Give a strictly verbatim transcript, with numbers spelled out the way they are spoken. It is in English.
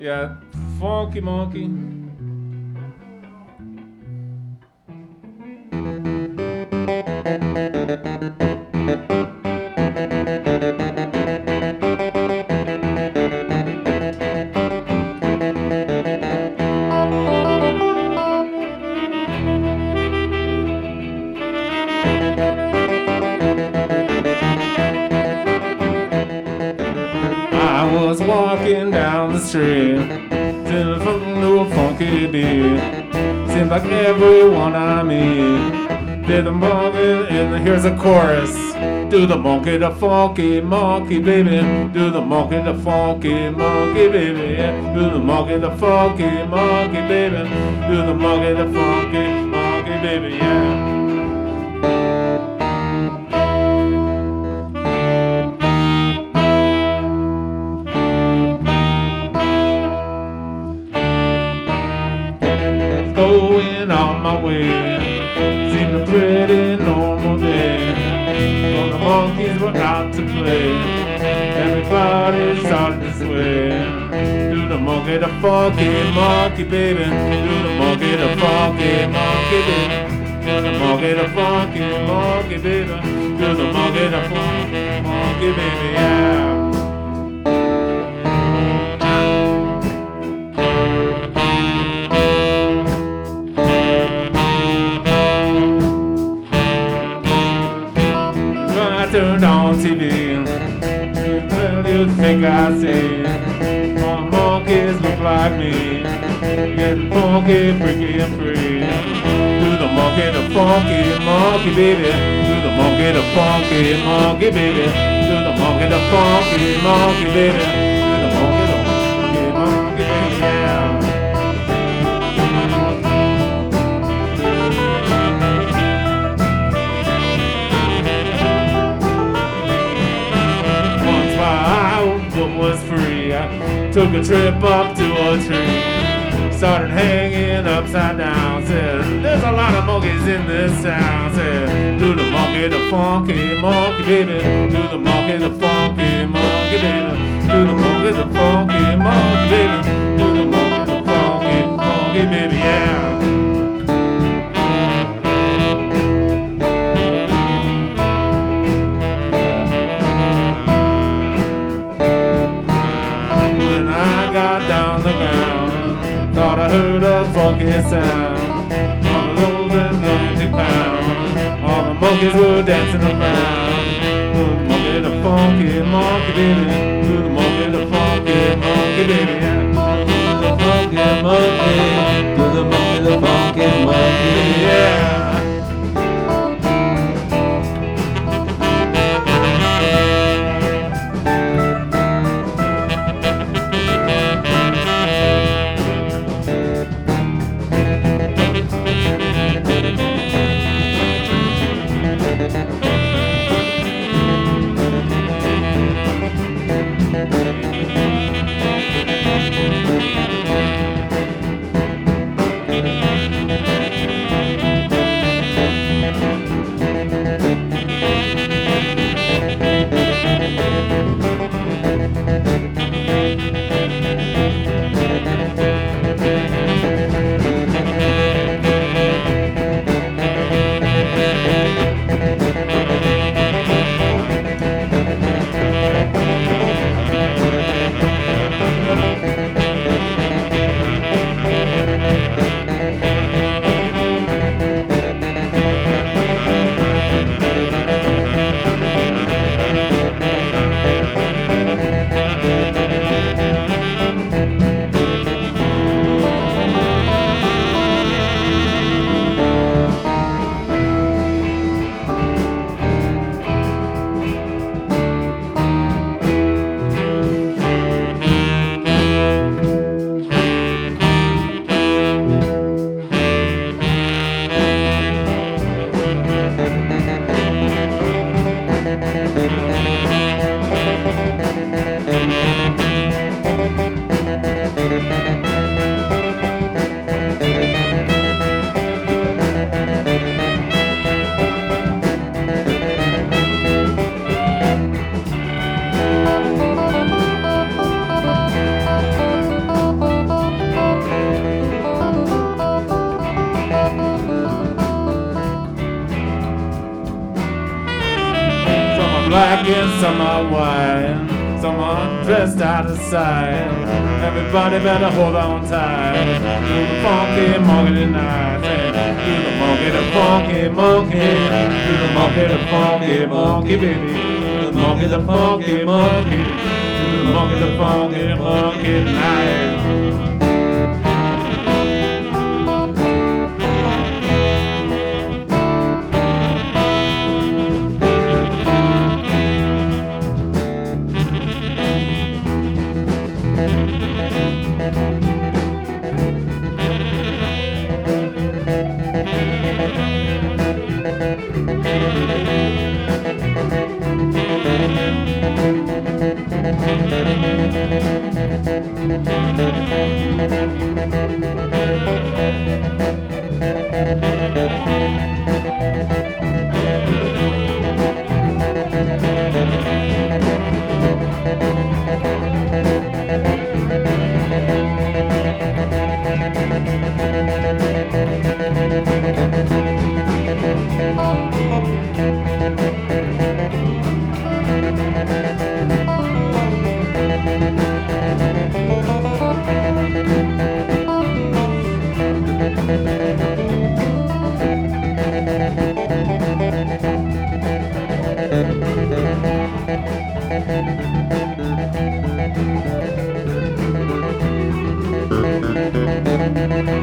Yeah, funky monkey. I was walking down the street, listening to a funky beat. Seems like everyone I meet did the monkey, and here's a chorus. Do the monkey, the funky monkey, baby. Do the monkey, the funky monkey, baby. Yeah. Do the monkey, the funky monkey, baby. Do the monkey, the funky monkey, baby. Yeah. Going on my way, seemed a pretty normal day. When the monkeys were out to play, everybody started to sway. Do the monkey, the funky monkey, baby. Do the monkey, the funky monkey, baby. Do the monkey, the funky monkey, baby. Do the monkey, the funky monkey, baby, yeah. Turned on T V, what do you think I see? All the monkeys look like me, getting funky, freaky and free. Do the monkey, the funky monkey, baby. Do the monkey, the funky monkey, baby. Do the monkey, the funky monkey, baby. Do the monkey, the funky monkey, baby, yeah. Was free. I took a trip up to a tree, started hanging upside down. Said, there's a lot of monkeys in this town. Said, do the monkey, the funky monkey, baby. Do the monkey, the funky monkey, baby. Do the monkey, the funky monkey, baby. Do the monkey, the funky monkey, baby, yeah. Down the ground, thought I heard a funky sound. All the loads and ninety pounds, all the monkeys were dancing around. Do the monkey, the funky monkey, baby. Do the monkey, the funky monkey, baby. Yeah. Do the funky monkey, do the monkey, the funky monkey, yeah. Thank you. black and some are white, some are dressed out of sight. Everybody better hold on tight to the funky monkey tonight. Say, to the monkey, the funky monkey, to the monkey, the funky monkey, baby. The monkey, the funky monkey, to the monkey, the funky monkey tonight. Thank you.